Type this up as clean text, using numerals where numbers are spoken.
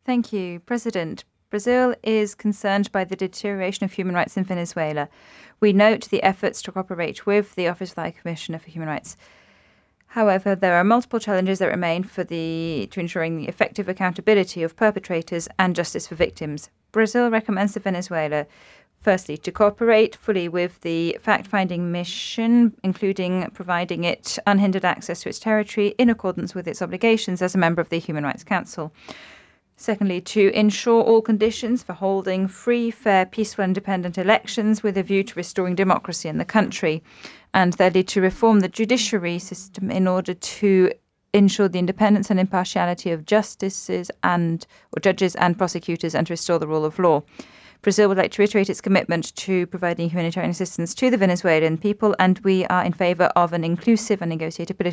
Thank you, President. Brazil is concerned by the deterioration of human rights in Venezuela. We note the efforts to cooperate with the Office of the High Commissioner for Human Rights. However, there are multiple challenges that remain to ensuring the effective accountability of perpetrators and justice for victims. Brazil recommends to Venezuela, firstly, to cooperate fully with the fact-finding mission, including providing it unhindered access to its territory in accordance with its obligations as a member of the Human Rights Council. Secondly, to ensure all conditions for holding free, fair, peaceful and independent elections with a view to restoring democracy in the country. And thirdly, to reform the judiciary system in order to ensure the independence and impartiality of judges and prosecutors and to restore the rule of law. Brazil would like to reiterate its commitment to providing humanitarian assistance to the Venezuelan people, and we are in favor of an inclusive and negotiated political